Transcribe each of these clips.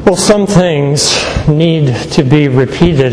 Well, some things need to be repeated.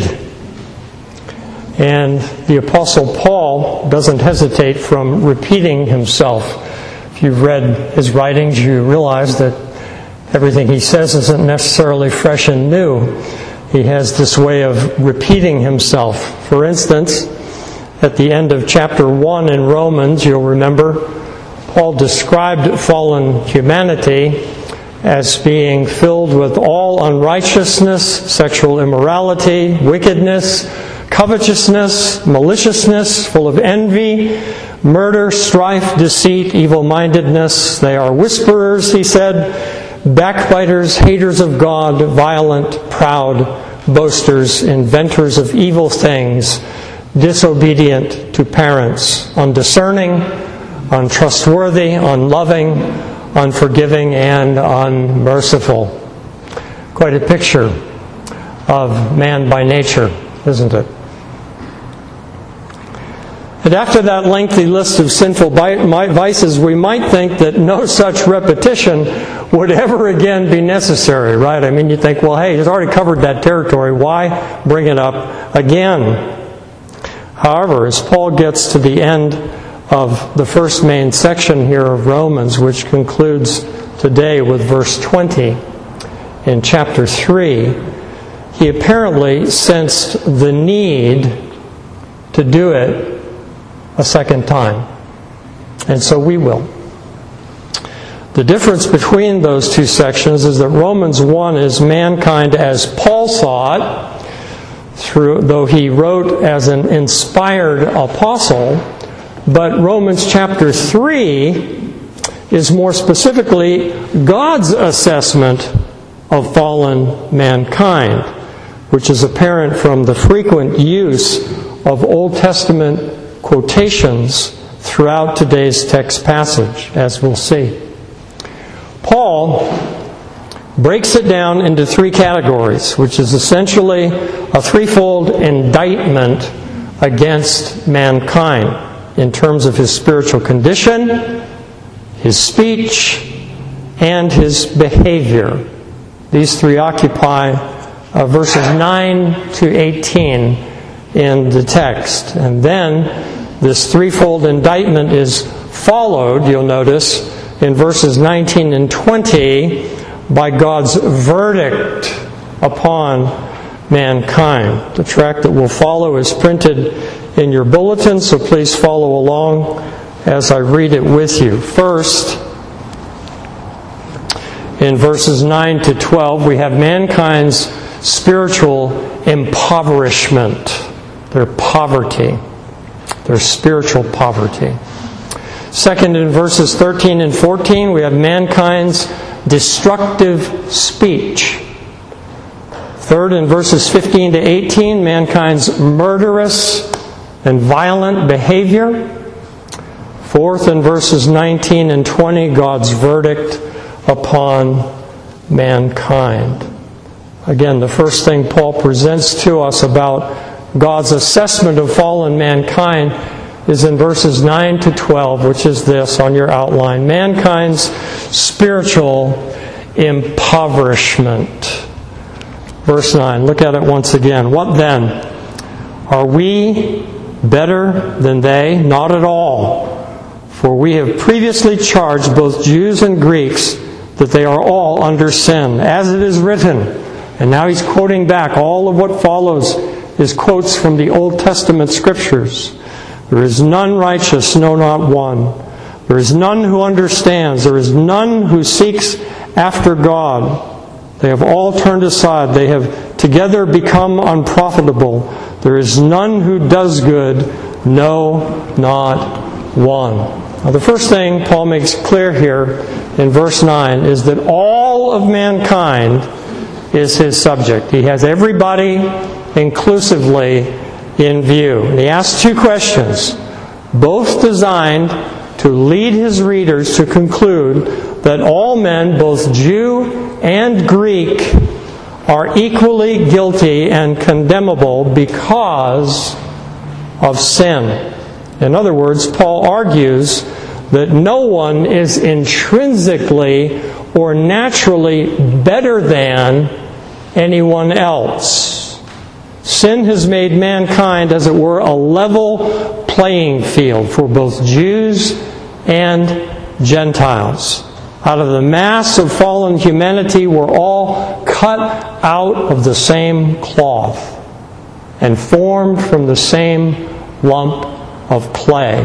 And the Apostle Paul doesn't hesitate from repeating himself. If you've read his writings, you realize that everything he says isn't necessarily fresh and new. He has this way of repeating himself. For instance, at the end of chapter 1 in Romans, you'll remember, Paul described fallen humanity as being filled with all unrighteousness, sexual immorality, wickedness, covetousness, maliciousness, full of envy, murder, strife, deceit, evil-mindedness. They are whisperers, he said, backbiters, haters of God, violent, proud, boasters, inventors of evil things, disobedient to parents, undiscerning, untrustworthy, unloving, unforgiving, and unmerciful. Quite a picture of man by nature, isn't it? And after that lengthy list of sinful vices, we might think that no such repetition would ever again be necessary, right? I mean, you think, well, hey, he's already covered that territory. Why bring it up again? However, as Paul gets to the end of the first main section here of Romans, which concludes today with verse 20 in chapter 3, he apparently sensed the need to do it a second time. And so we will. The difference between those two sections is that Romans 1 is mankind as Paul saw it, though he wrote as an inspired apostle. But Romans chapter 3 is more specifically God's assessment of fallen mankind, which is apparent from the frequent use of Old Testament quotations throughout today's text passage, as we'll see. Paul breaks it down into three categories, which is essentially a threefold indictment against mankind in terms of his spiritual condition, his speech, and his behavior. These three occupy verses 9 to 18 in the text. And then this threefold indictment is followed, you'll notice, in verses 19 and 20 by God's verdict upon mankind. The tract that will follow is printed in your bulletin, so please follow along as I read it with you. First, in verses 9 to 12, we have mankind's spiritual impoverishment, their poverty, their spiritual poverty. Second, in verses 13 and 14, we have mankind's destructive speech. Third, in verses 15 to 18, mankind's murderous and violent behavior. Fourth, in verses 19 and 20, God's verdict upon mankind. Again, the first thing Paul presents to us about God's assessment of fallen mankind is in verses 9 to 12, which is this on your outline. Mankind's spiritual impoverishment. Verse 9, look at it once again. What then? Are we better than they? Not at all. For we have previously charged both Jews and Greeks that they are all under sin, as it is written. And now he's quoting back. All of what follows is quotes from the Old Testament Scriptures. There is none righteous, no, not one. There is none who understands. There is none who seeks after God. They have all turned aside. They have together become unprofitable. There is none who does good, no, not one. Now, the first thing Paul makes clear here in verse 9 is that all of mankind is his subject. He has everybody inclusively in view. And he asks two questions, both designed to lead his readers to conclude that all men, both Jew and Greek, are equally guilty and condemnable because of sin. In other words, Paul argues that no one is intrinsically or naturally better than anyone else. Sin has made mankind, as it were, a level playing field for both Jews and Gentiles. Out of the mass of fallen humanity, we're all cut out of the same cloth and formed from the same lump of clay.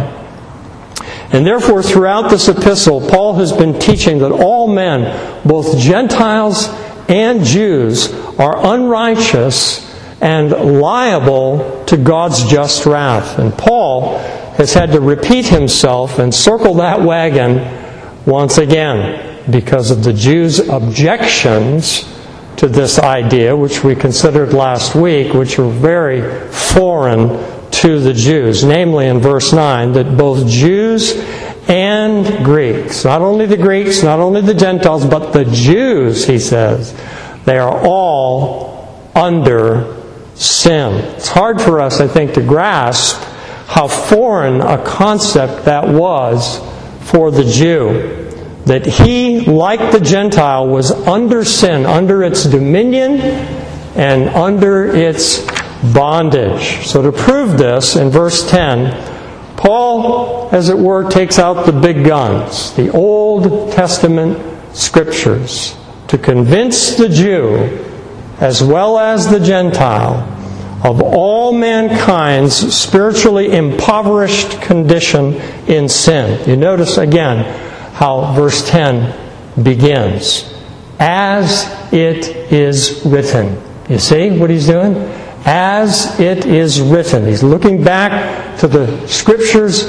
And therefore, throughout this epistle, Paul has been teaching that all men, both Gentiles and Jews, are unrighteous and liable to God's just wrath. And Paul has had to repeat himself and circle that wagon once again because of the Jews' objections to this idea, which we considered last week, which are very foreign to the Jews. Namely, in verse 9, that both Jews and Greeks, not only the Greeks, not only the Gentiles, but the Jews, he says, they are all under sin. It's hard for us, I think, to grasp how foreign a concept that was for the Jew. That he, like the Gentile, was under sin, under its dominion, and under its bondage. So to prove this, in verse 10, Paul, as it were, takes out the big guns, the Old Testament Scriptures, to convince the Jew, as well as the Gentile, of all mankind's spiritually impoverished condition in sin. You notice again how verse 10 begins. As it is written. You see what he's doing? As it is written. He's looking back to the Scriptures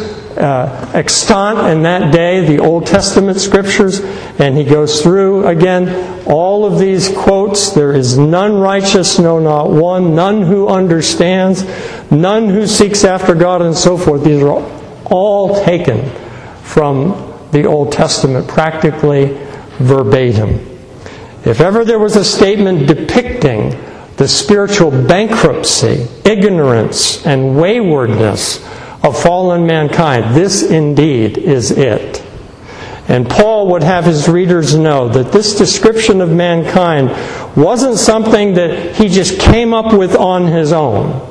extant in that day, the Old Testament Scriptures, and he goes through again all of these quotes. There is none righteous, no, not one, none who understands, none who seeks after God, and so forth. These are all taken from the Old Testament, practically verbatim. If ever there was a statement depicting the spiritual bankruptcy, ignorance, and waywardness of fallen mankind, this indeed is it. And Paul would have his readers know that this description of mankind wasn't something that he just came up with on his own.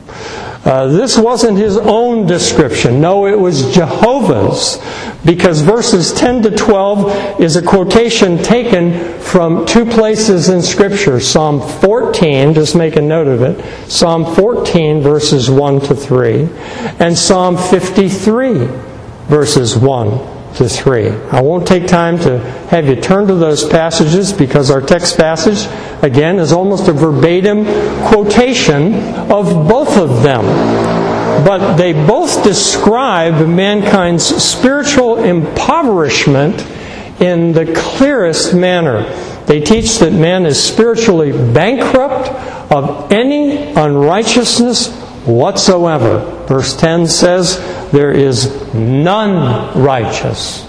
This wasn't his own description. No, it was Jehovah's, because verses 10 to 12 is a quotation taken from two places in Scripture. Psalm 14, just make a note of it, Psalm 14 verses 1 to 3, and Psalm 53 verses 1 to 3. I won't take time to have you turn to those passages because our text passage, again, is almost a verbatim quotation of both of them. But they both describe mankind's spiritual impoverishment in the clearest manner. They teach that man is spiritually bankrupt of any unrighteousness whatsoever. Verse 10 says, there is none righteous.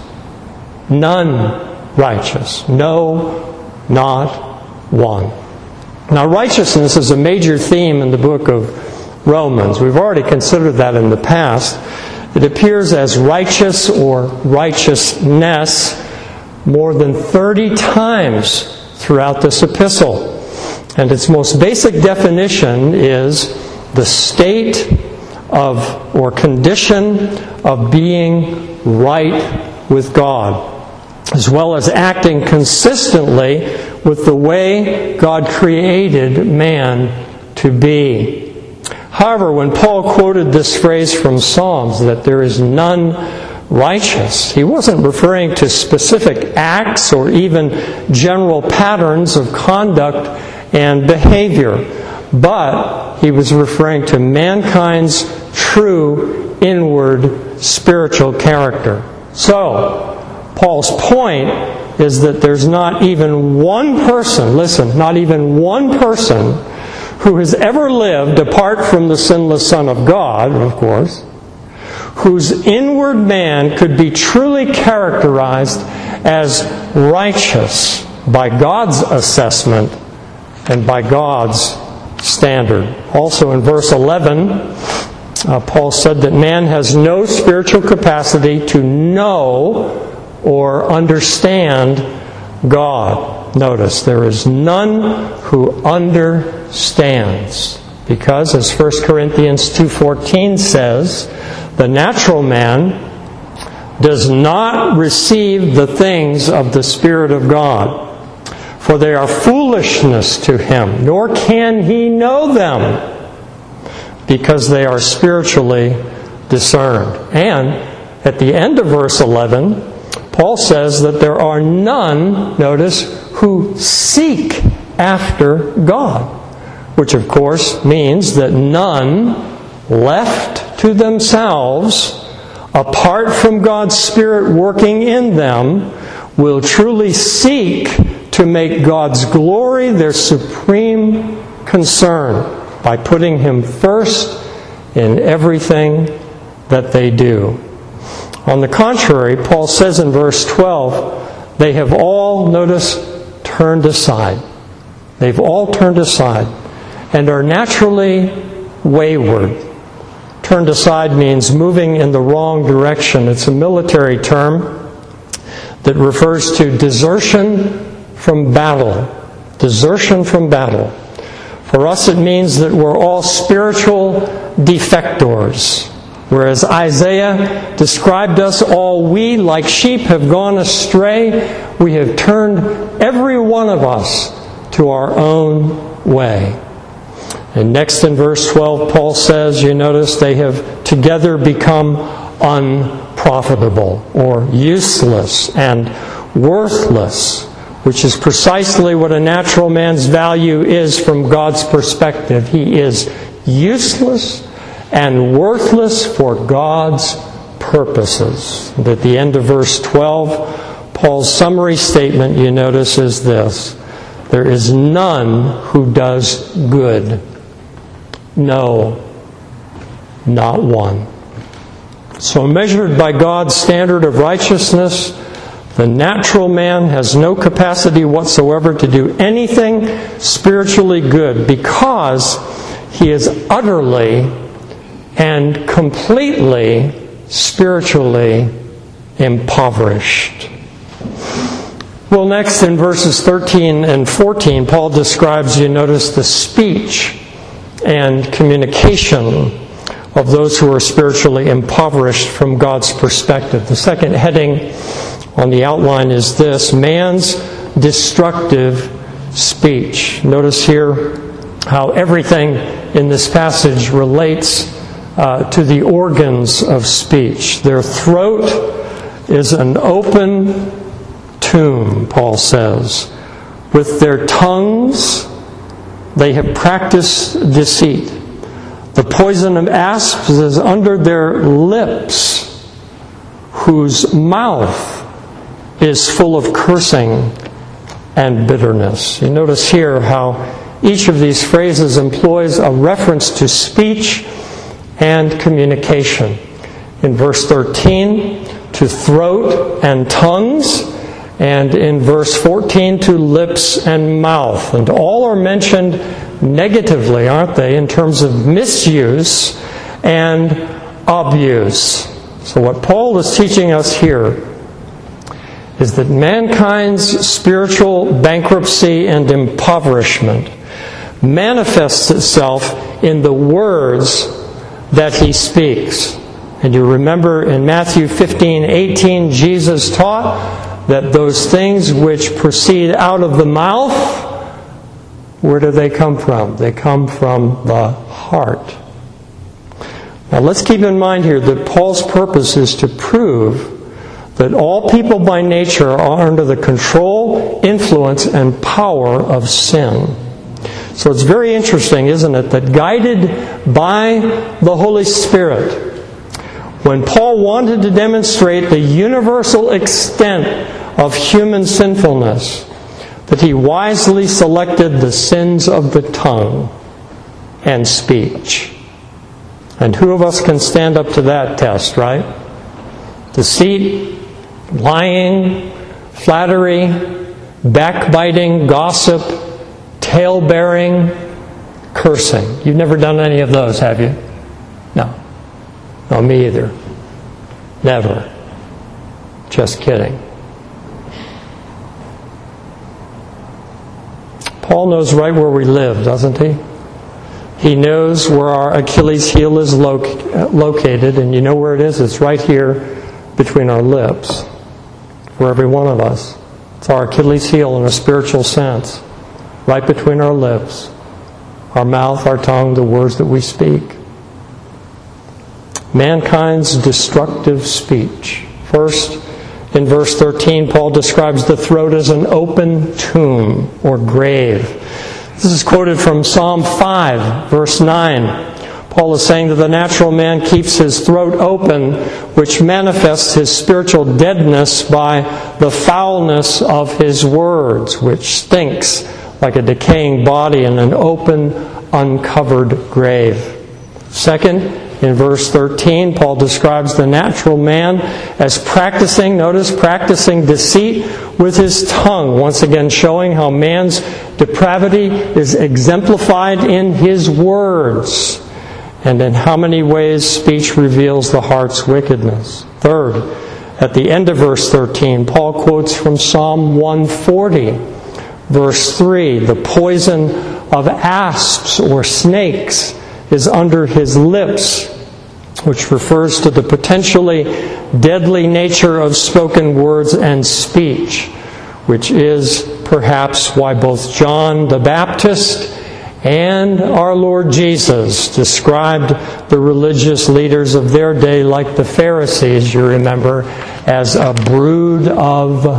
None righteous. No, not one. Now, righteousness is a major theme in the book of Romans. We've already considered that in the past. It appears as righteous or righteousness more than 30 times throughout this epistle. And its most basic definition is the state of or condition of being right with God, as well as acting consistently with the way God created man to be. However, when Paul quoted this phrase from Psalms, that there is none righteous, he wasn't referring to specific acts or even general patterns of conduct and behavior, but he was referring to mankind's true inward spiritual character. So, Paul's point is that there's not even one person, listen, not even one person who has ever lived apart from the sinless Son of God, of course, whose inward man could be truly characterized as righteous by God's assessment and by God's standard. Also in verse 11, Paul said that man has no spiritual capacity to know or understand God. Notice, there is none who understands. Because, as 1 Corinthians 2:14 says, the natural man does not receive the things of the Spirit of God, for they are foolishness to him, nor can he know them, because they are spiritually discerned. And at the end of verse 11, Paul says that there are none, notice, who seek after God, which of course means that none left to themselves, apart from God's Spirit working in them, will truly seek to make God's glory their supreme concern by putting Him first in everything that they do. On the contrary, Paul says in verse 12, they have all, notice, turned aside. They've all turned aside and are naturally wayward. Turned aside means moving in the wrong direction. It's a military term that refers to desertion from battle. Desertion from battle. For us it means that we're all spiritual defectors. Whereas Isaiah described us, all we like sheep have gone astray. We have turned every one of us to our own way. And next in verse 12, Paul says, you notice, they have together become unprofitable or useless and worthless, which is precisely what a natural man's value is from God's perspective. He is useless and worthless for God's purposes. And at the end of verse 12, Paul's summary statement, you notice, is this: there is none who does good. No, not one. So measured by God's standard of righteousness, the natural man has no capacity whatsoever to do anything spiritually good because he is utterly and completely spiritually impoverished. Well, next in verses 13 and 14, Paul describes, you notice, the speech and communication of those who are spiritually impoverished from God's perspective. The second heading on the outline is this: man's destructive speech. Notice here how everything in this passage relates to the organs of speech. Their throat is an open tomb, Paul says. With their tongues, they have practiced deceit. The poison of asps is under their lips, whose mouth is full of cursing and bitterness. You notice here how each of these phrases employs a reference to speech and communication. In verse 13, to throat and tongues, and in verse 14, to lips and mouth. And all are mentioned negatively, aren't they, in terms of misuse and abuse. So what Paul is teaching us here is that mankind's spiritual bankruptcy and impoverishment manifests itself in the words that he speaks. And you remember in Matthew 15:18, Jesus taught that those things which proceed out of the mouth, where do they come from? They come from the heart. Now let's keep in mind here that Paul's purpose is to prove that all people by nature are under the control, influence, and power of sin. So it's very interesting, isn't it, that guided by the Holy Spirit, when Paul wanted to demonstrate the universal extent of human sinfulness, that he wisely selected the sins of the tongue and speech. And who of us can stand up to that test, right? Deceit, lying, flattery, backbiting, gossip, tale-bearing, cursing. You've never done any of those, have you? No. No, me either. Never. Just kidding. Paul knows right where we live, doesn't he? He knows where our Achilles heel is located, and you know where it is? It's right here between our lips, for every one of us. It's our Achilles heel in a spiritual sense, right between our lips, our mouth, our tongue, the words that we speak. Mankind's destructive speech. First, in verse 13, Paul describes the throat as an open tomb or grave. This is quoted from Psalm 5, verse 9. Paul is saying that the natural man keeps his throat open, which manifests his spiritual deadness by the foulness of his words, which stinks like a decaying body in an open, uncovered grave. Second, in verse 13, Paul describes the natural man as practicing deceit with his tongue, once again showing how man's depravity is exemplified in his words, and in how many ways speech reveals the heart's wickedness. Third, at the end of verse 13, Paul quotes from Psalm 140, verse 3, the poison of asps or snakes is under his lips, which refers to the potentially deadly nature of spoken words and speech, which is perhaps why both John the Baptist and our Lord Jesus described the religious leaders of their day, like the Pharisees, you remember, as a brood of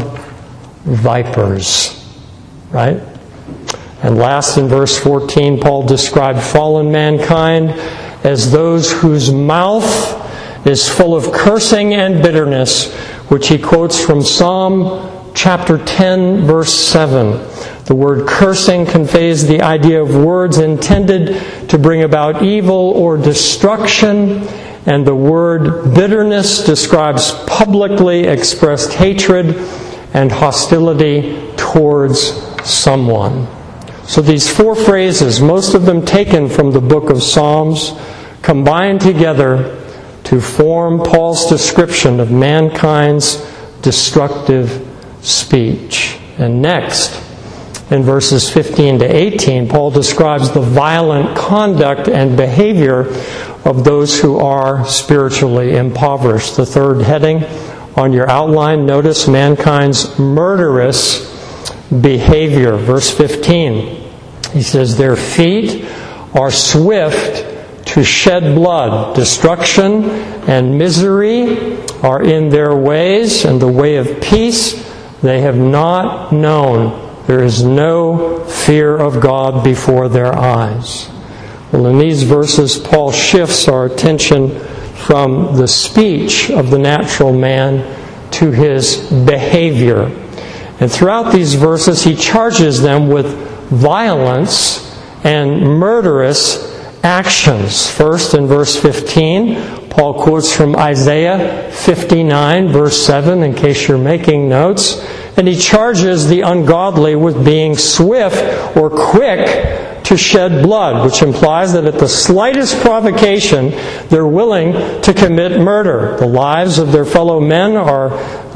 vipers. Right? And last, in verse 14, Paul described fallen mankind as those whose mouth is full of cursing and bitterness, which he quotes from Psalm chapter 10, verse 7. The word cursing conveys the idea of words intended to bring about evil or destruction, and the word bitterness describes publicly expressed hatred and hostility towards someone. So these four phrases, most of them taken from the book of Psalms, combine together to form Paul's description of mankind's destructive speech. And next, in verses 15 to 18, Paul describes the violent conduct and behavior of those who are spiritually impoverished. The third heading on your outline, notice mankind's murderous behavior. Verse 15, he says, their feet are swift to shed blood. Destruction and misery are in their ways, and the way of peace they have not known. There is no fear of God before their eyes. Well, in these verses, Paul shifts our attention from the speech of the natural man to his behavior. And throughout these verses, he charges them with violence and murderous actions. First, in verse 15, Paul quotes from Isaiah 59, verse 7, in case you're making notes. And he charges the ungodly with being swift or quick to shed blood, which implies that at the slightest provocation, they're willing to commit murder. The lives of their fellow men are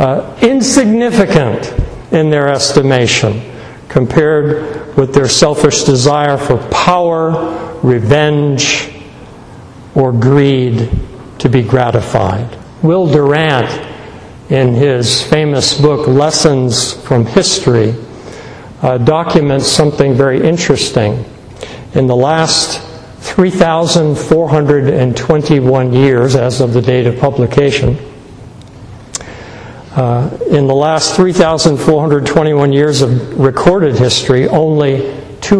insignificant in their estimation compared with their selfish desire for power, revenge, or greed to be gratified. Will Durant, in his famous book, Lessons from History, documents something very interesting. In the last 3,421 years, as of the date of publication, in the last 3,421 years of recorded history, only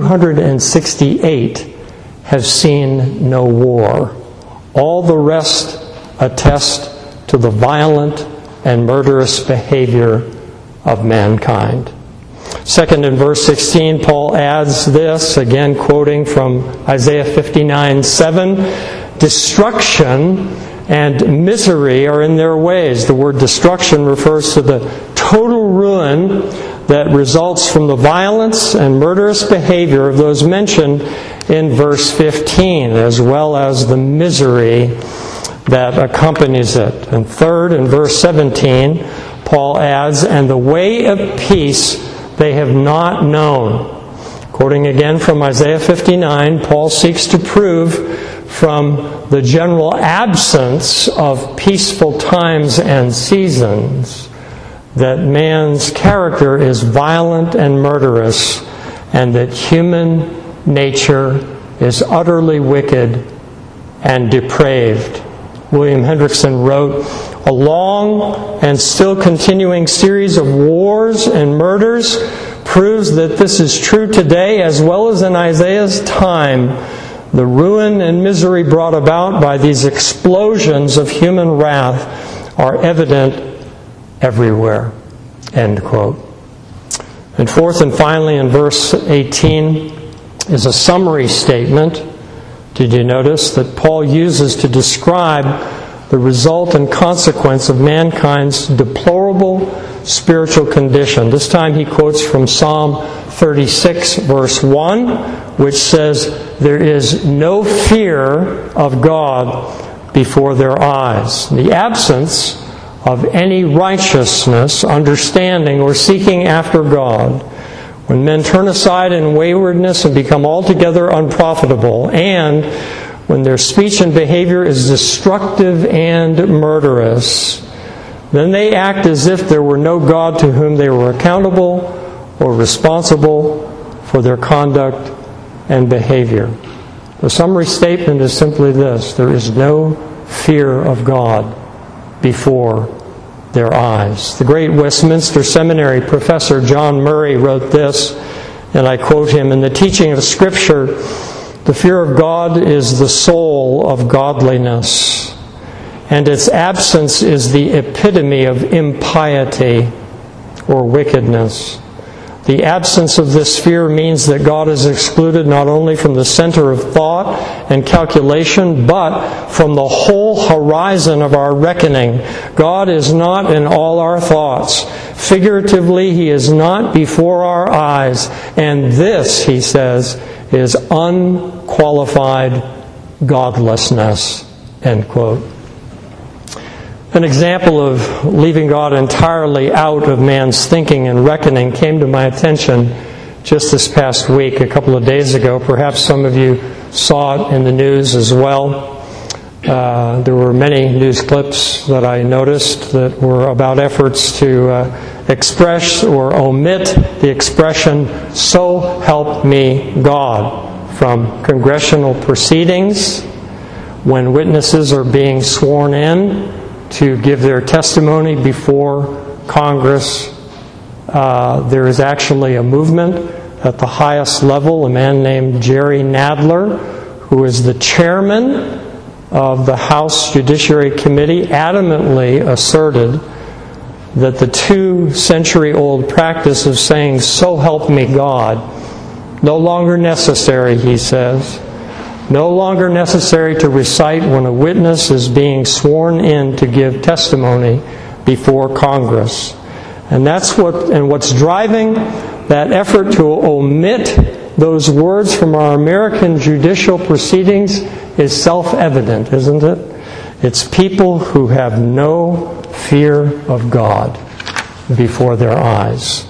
268 have seen no war. All the rest attest to the violent and murderous behavior of mankind. Second, in verse 16, Paul adds this, again quoting from Isaiah 59:7, destruction and misery are in their ways. The word destruction refers to the total ruin that results from the violence and murderous behavior of those mentioned in verse 15, as well as the misery that accompanies it. And third, in verse 17, Paul adds, and the way of peace they have not known. Quoting again from Isaiah 59, Paul seeks to prove from the general absence of peaceful times and seasons that man's character is violent and murderous, and that human nature is utterly wicked and depraved. William Hendrickson wrote, "A long and still continuing series of wars and murders proves that this is true today as well as in Isaiah's time. The ruin and misery brought about by these explosions of human wrath are evident everywhere." End quote. And fourth and finally, in verse 18, is a summary statement. Did you notice that Paul uses to describe the result and consequence of mankind's deplorable spiritual condition? This time he quotes from Psalm 36, verse 1, which says, "There is no fear of God before their eyes." The absence of any righteousness, understanding, or seeking after God, when men turn aside in waywardness and become altogether unprofitable, and when their speech and behavior is destructive and murderous, then they act as if there were no God to whom they were accountable or responsible for their conduct and behavior. The summary statement is simply this: there is no fear of God before their eyes. The great Westminster Seminary professor John Murray wrote this, and I quote him, "In the teaching of Scripture, the fear of God is the soul of godliness, and its absence is the epitome of impiety or wickedness. The absence of this fear means that God is excluded not only from the center of thought and calculation, but from the whole horizon of our reckoning. God is not in all our thoughts. Figuratively, He is not before our eyes. And this," he says, "is unqualified godlessness." End quote. An example of leaving God entirely out of man's thinking and reckoning came to my attention just this past week, a couple of days ago. Perhaps some of you saw it in the news as well. There were many news clips that I noticed that were about efforts to express or omit the expression, "So help me God," from congressional proceedings when witnesses are being sworn in to give their testimony before Congress. There is actually a movement at the highest level. A man named Jerry Nadler, who is the chairman of the House Judiciary Committee, adamantly asserted that the 2-century-old practice of saying, "So help me God," no longer necessary, he says. No longer necessary to recite when a witness is being sworn in to give testimony before Congress. And what's driving that effort to omit those words from our American judicial proceedings is self-evident, isn't it? It's people who have no fear of God before their eyes.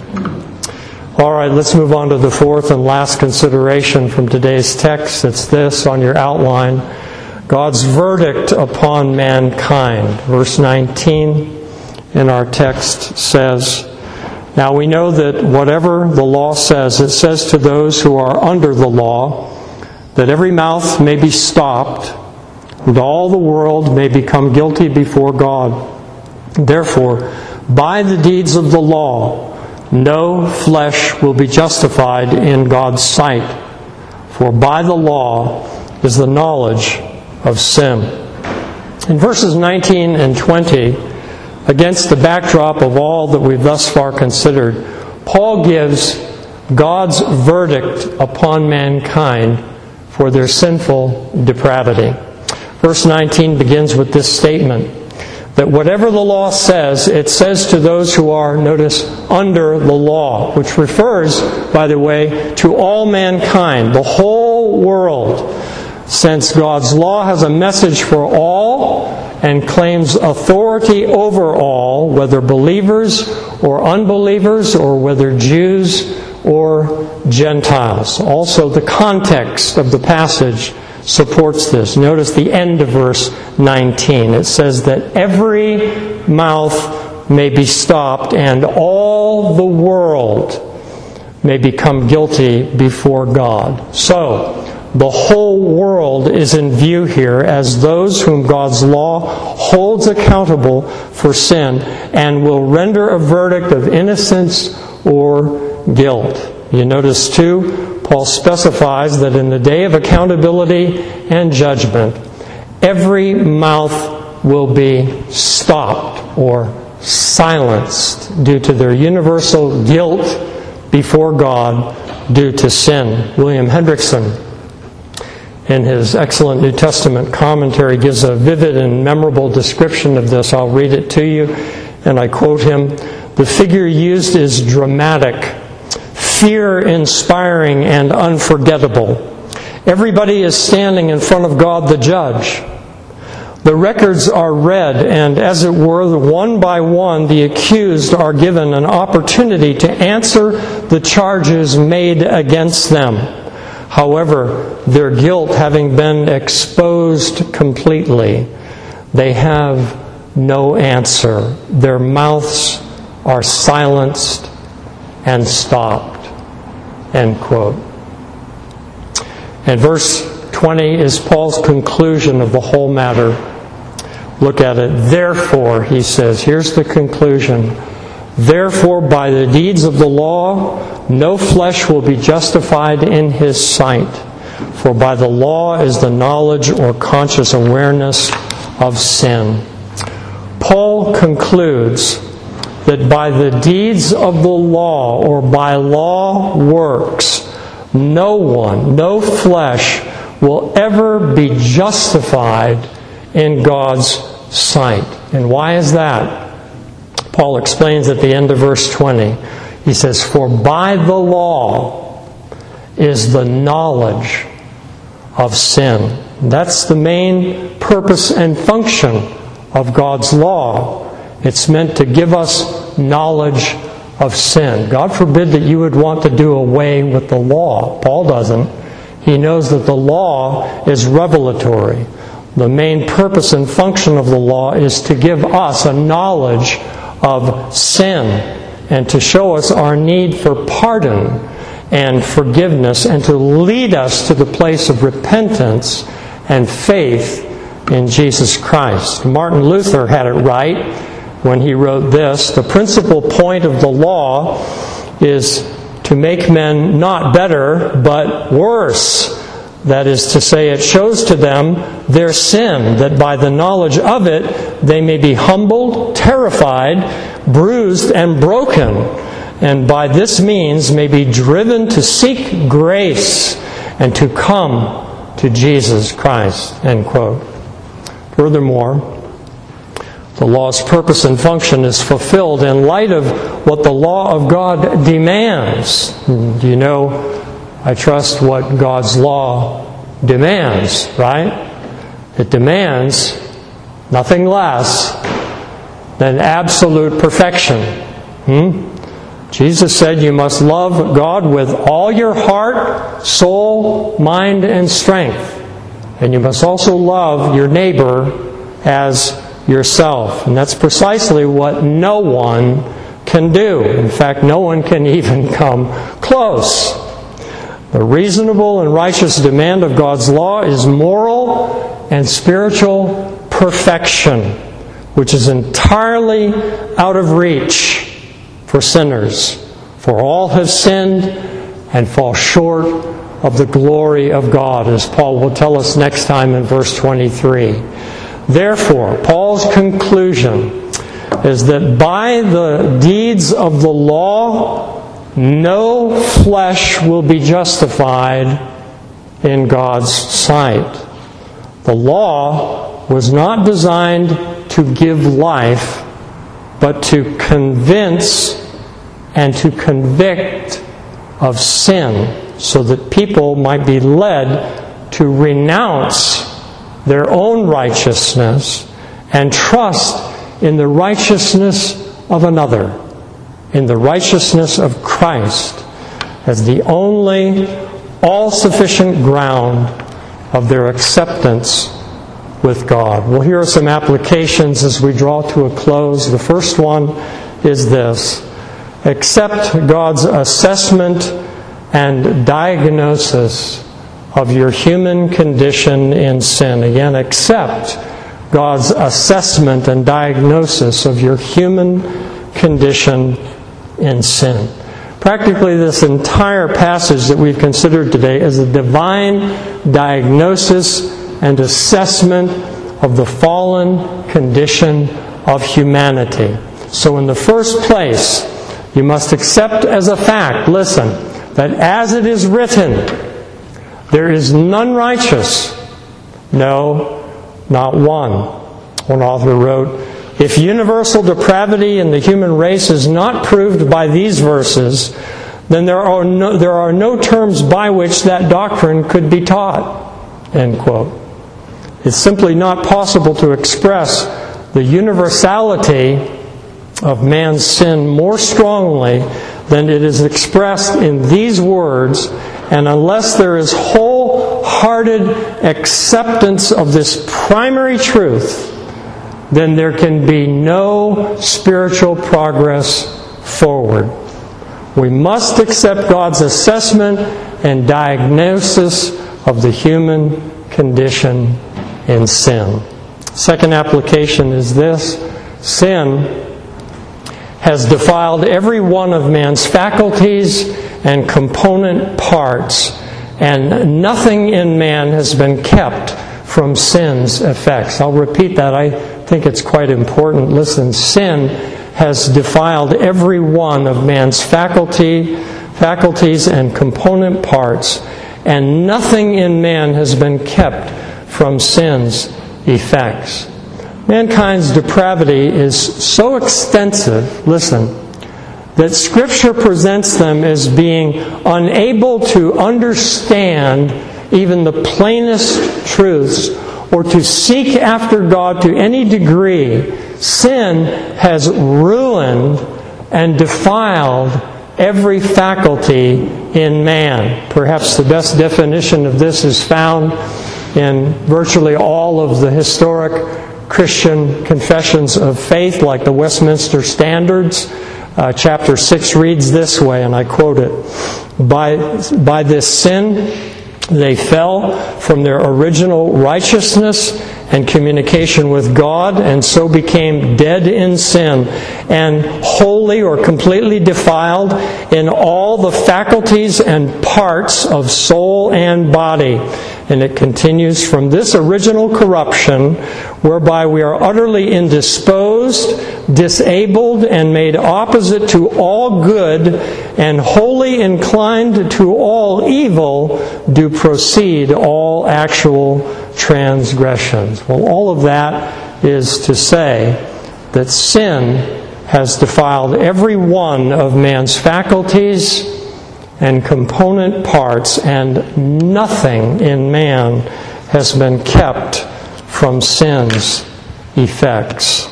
All right, let's move on to the fourth and last consideration from today's text. It's this on your outline: God's verdict upon mankind. Verse 19 in our text says, "Now we know that whatever the law says, it says to those who are under the law, that every mouth may be stopped, and all the world may become guilty before God. Therefore, by the deeds of the law, no flesh will be justified in God's sight, for by the law is the knowledge of sin." In verses 19 and 20, against the backdrop of all that we've thus far considered, Paul gives God's verdict upon mankind for their sinful depravity. Verse 19 begins with this statement: that whatever the law says, it says to those who are, notice, under the law, which refers, by the way, to all mankind, the whole world, since God's law has a message for all and claims authority over all, whether believers or unbelievers, or whether Jews or Gentiles. Also, the context of the passage supports this. Notice the end of verse 19. It says that every mouth may be stopped and all the world may become guilty before God. So, the whole world is in view here as those whom God's law holds accountable for sin and will render a verdict of innocence or guilt. You notice too, Paul specifies that in the day of accountability and judgment, every mouth will be stopped or silenced due to their universal guilt before God due to sin. William Hendrickson, in his excellent New Testament commentary, gives a vivid and memorable description of this. I'll read it to you, and I quote him. The figure used is dramatic, fear-inspiring, and unforgettable. Everybody is standing in front of God the judge. The records are read, and as it were, one by one, the accused are given an opportunity to answer the charges made against them. However, their guilt having been exposed completely, they have no answer. Their mouths are silenced and stopped. End quote. And verse 20 is Paul's conclusion of the whole matter. Look at it. Therefore, he says, here's the conclusion. Therefore, by the deeds of the law, no flesh will be justified in his sight. For by the law is the knowledge or conscious awareness of sin. Paul concludes that by the deeds of the law, or by law works, no one, no flesh, will ever be justified in God's sight. And why is that? Paul explains at the end of verse 20. He says, for by the law is the knowledge of sin. That's the main purpose and function of God's law. It's meant to give us knowledge of sin. God forbid that you would want to do away with the law. Paul doesn't. He knows that the law is revelatory. The main purpose and function of the law is to give us a knowledge of sin and to show us our need for pardon and forgiveness and to lead us to the place of repentance and faith in Jesus Christ. Martin Luther had it right when he wrote this: the principal point of the law is to make men not better but worse. That is to say, it shows to them their sin, that by the knowledge of it they may be humbled, terrified, bruised, and broken, and by this means may be driven to seek grace and to come to Jesus Christ. End quote. Furthermore, the law's purpose and function is fulfilled in light of what the law of God demands. Do you know, I trust what God's law demands, right? It demands nothing less than absolute perfection. Jesus said you must love God with all your heart, soul, mind, and strength. And you must also love your neighbor as yourself. And that's precisely what no one can do. In fact, no one can even come close. The reasonable and righteous demand of God's law is moral and spiritual perfection, which is entirely out of reach for sinners. For all have sinned and fall short of the glory of God, as Paul will tell us next time in verse 23. Therefore, Paul's conclusion is that by the deeds of the law, no flesh will be justified in God's sight. The law was not designed to give life, but to convince and to convict of sin, so that people might be led to renounce their own righteousness and trust in the righteousness of another, in the righteousness of Christ. as the only all-sufficient ground of their acceptance with God. Well, here are some applications as we draw to a close. The first one is this: accept God's assessment and diagnosis of your human condition in sin. Again, accept God's assessment and diagnosis of your human condition in sin. Practically, this entire passage that we've considered today is a divine diagnosis and assessment of the fallen condition of humanity. So in the first place, you must accept as a fact, listen, that as it is written, there is none righteous, no, not one. One author wrote, if universal depravity in the human race is not proved by these verses, then there are no terms by which that doctrine could be taught. End quote. It's simply not possible to express the universality of man's sin more strongly than it is expressed in these words, and unless there is wholehearted acceptance of this primary truth, then there can be no spiritual progress forward. We must accept God's assessment and diagnosis of the human condition in sin. Second application is this: sin has defiled every one of man's faculties and component parts, and nothing in man has been kept from sin's effects. I'll repeat that. I think it's quite important. Listen, sin has defiled every one of man's faculties and component parts, and nothing in man has been kept from sin's effects. Mankind's depravity is so extensive, listen, that Scripture presents them as being unable to understand even the plainest truths or to seek after God to any degree. Sin has ruined and defiled every faculty in man. Perhaps the best definition of this is found in virtually all of the historic Christian confessions of faith, like the Westminster Standards. Chapter 6 reads this way, and I quote it: By this sin they fell from their original righteousness and communication with God, and so became dead in sin, and wholly or completely defiled in all the faculties and parts of soul and body. And it continues, from this original corruption, whereby we are utterly indisposed, disabled, and made opposite to all good, and wholly inclined to all evil, do proceed all actual transgressions. Well, all of that is to say that sin has defiled every one of man's faculties and component parts, and nothing in man has been kept from sin's effects.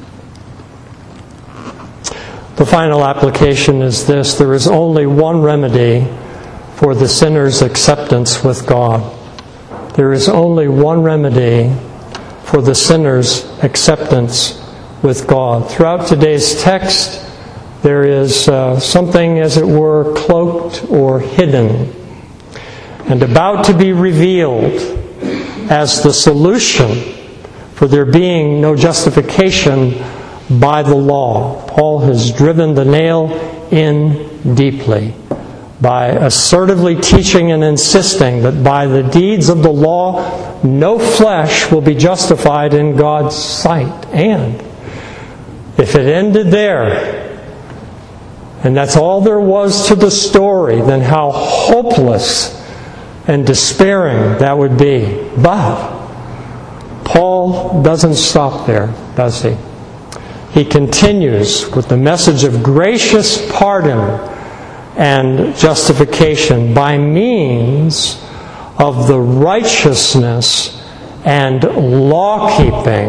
The final application is this: there is only one remedy for the sinner's acceptance with God. There is only one remedy for the sinner's acceptance with God. Throughout today's text, there is something, as it were, cloaked or hidden, and about to be revealed as the solution for there being no justification by the law. Paul has driven the nail in deeply by assertively teaching and insisting that by the deeds of the law, no flesh will be justified in God's sight. And if it ended there, and that's all there was to the story, then how hopeless and despairing that would be. But Paul doesn't stop there, does he? He continues with the message of gracious pardon and justification by means of the righteousness and law-keeping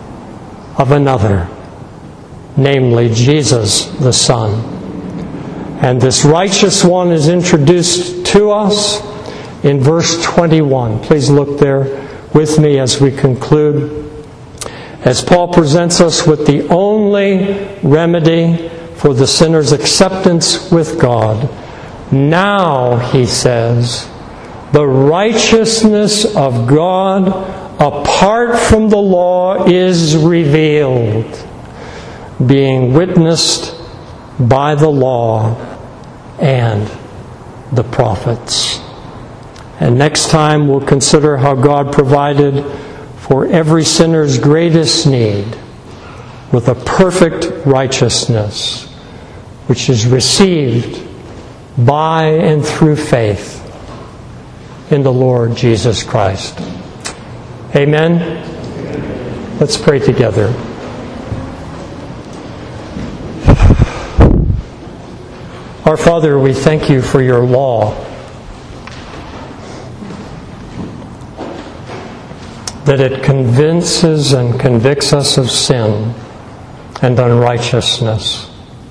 of another, namely Jesus the Son. And this righteous one is introduced to us in verse 21. Please look there with me as we conclude. As Paul presents us with the only remedy for the sinner's acceptance with God, now, he says, the righteousness of God apart from the law is revealed, being witnessed by the law and the prophets. And next time we'll consider how God provided for every sinner's greatest need with a perfect righteousness, which is received by and through faith in the Lord Jesus Christ. Amen? Let's pray together. Our Father, we thank you for your law, that it convinces and convicts us of sin and unrighteousness.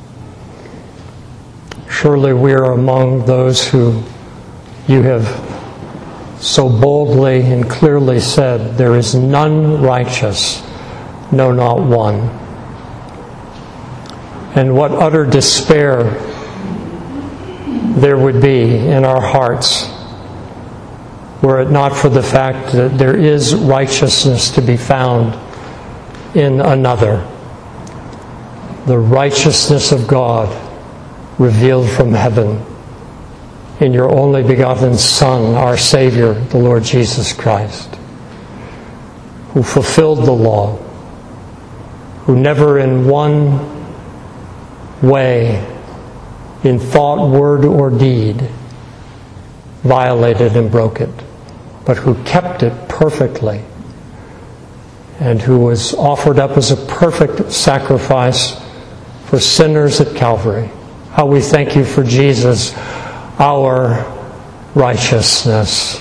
Surely we are among those who you have so boldly and clearly said, there is none righteous, no, not one. And what utter despair there would be in our hearts were it not for the fact that there is righteousness to be found in another. The righteousness of God revealed from heaven in your only begotten Son, our Savior, the Lord Jesus Christ, who fulfilled the law, who never in one way, in thought, word, or deed, violated and broke it, but who kept it perfectly, and who was offered up as a perfect sacrifice for sinners at Calvary. How we thank you for Jesus, our righteousness.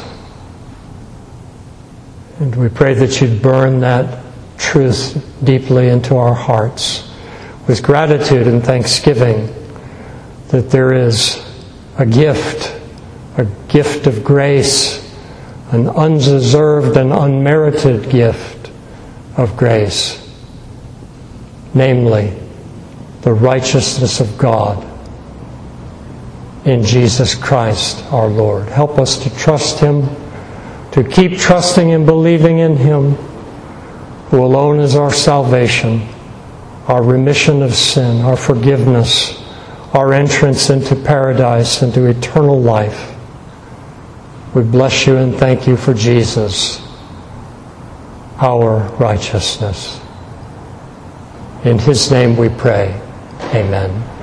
And we pray that you'd burn that truth deeply into our hearts with gratitude and thanksgiving that there is a gift of grace, an undeserved and unmerited gift of grace, namely the righteousness of God in Jesus Christ our Lord. Help us to trust Him, to keep trusting and believing in Him, who alone is our salvation, our remission of sin, our forgiveness, our entrance into paradise, into eternal life. We bless you and thank you for Jesus, our righteousness. In His name we pray. Amen.